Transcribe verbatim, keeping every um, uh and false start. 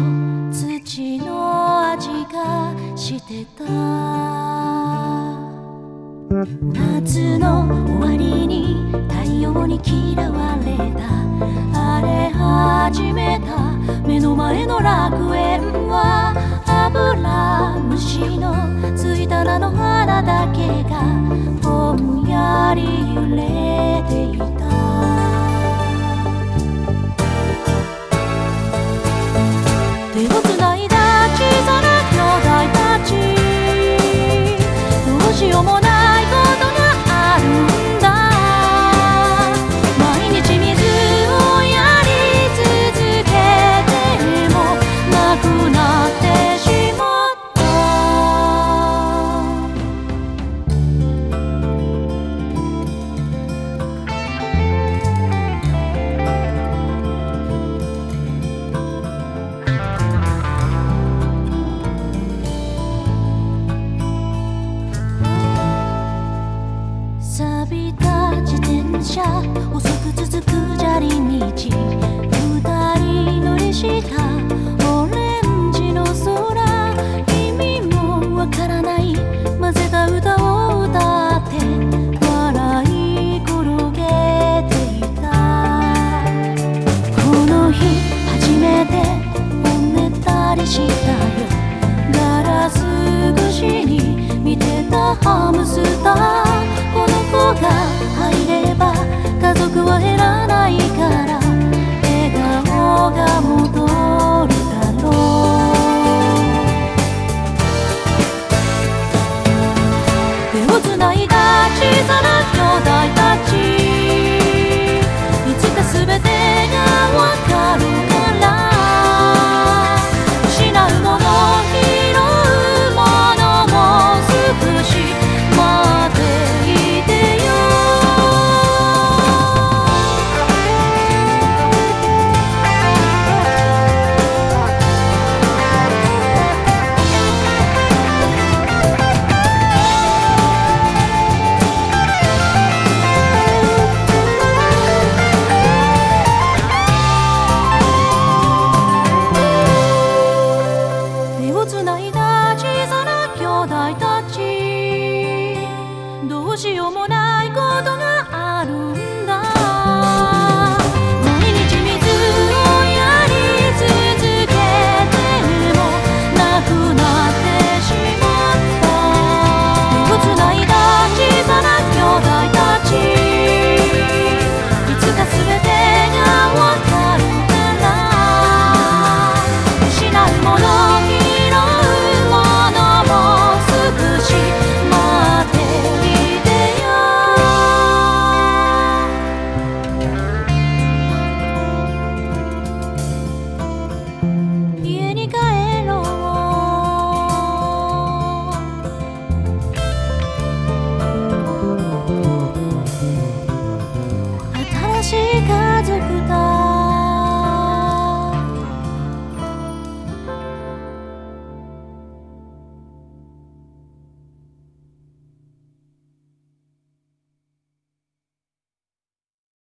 土の味がしてた。夏の終わりに太陽に嫌われた、荒れ始めた目の前の楽園は、アブラムシのついた菜の花だけがぼんやり揺れていた。手をつないだ小さな兄弟たち、どうしようもないことがあるんだ。毎日水をやり続けてもなくなってしまった。錆びた自転車、細く続く砂利道、二人乗りした